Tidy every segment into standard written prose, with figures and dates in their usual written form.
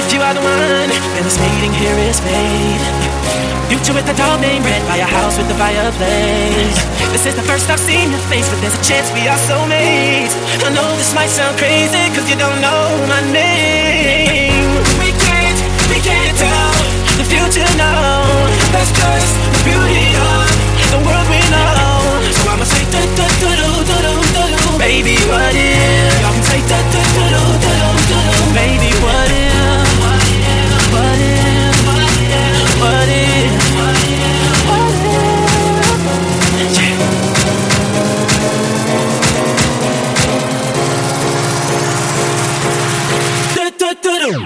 You are the one, and this meeting here is fate. Future with a dog named Red by a house with the fireplace. This is the first I've seen your face, but there's a chance we are soulmates. I know this might sound crazy, cause you don't know my name. We can't tell the future, no. That's just the beauty of the world we know. So I'ma say do-do-do-do-do-do-do. Baby, what if? Y'all can say do-do-do-do-do-do-do. Baby, what if? What if? What if? What if? Yeah. Do-do-do-do.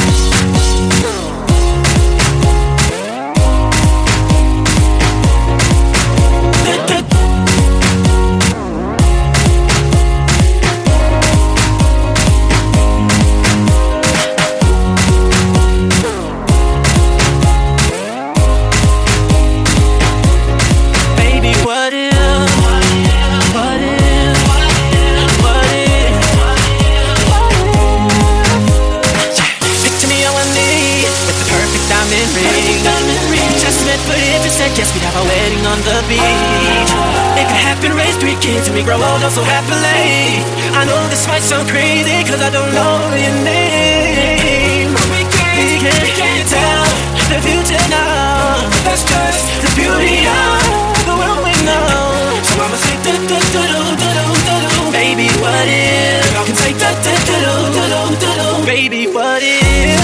Yes, we'd have a wedding on the beach. It could happen, raise 3 kids, and we grow old so happily. I know this might sound crazy, cause I don't know your name. We can't tell the future now. That's just the beauty of the world we know. So I'ma say do-do-do-do-do-do-do. Baby, what if? Y'all can say do-do-do-do-do-do-do. Baby, what if?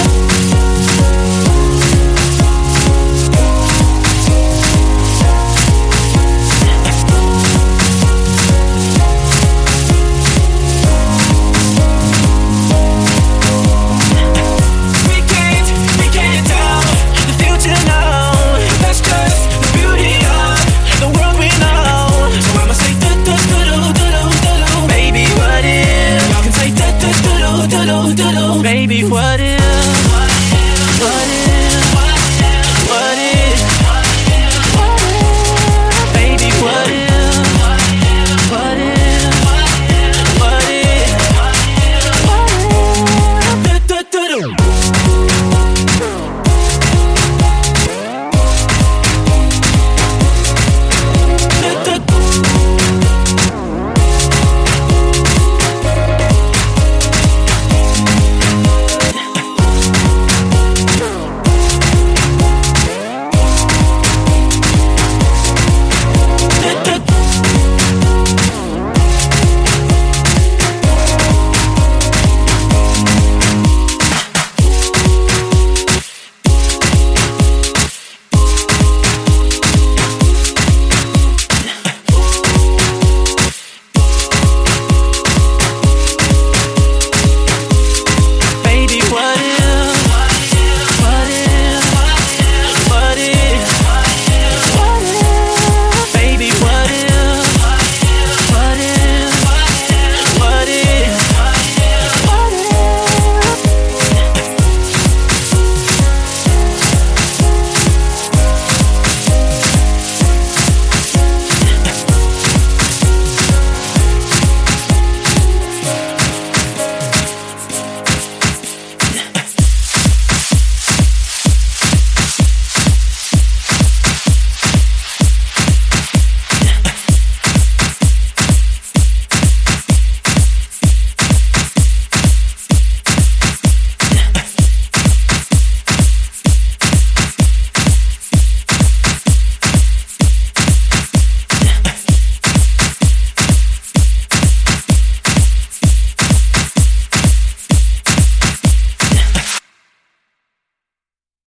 Baby, what if? What if?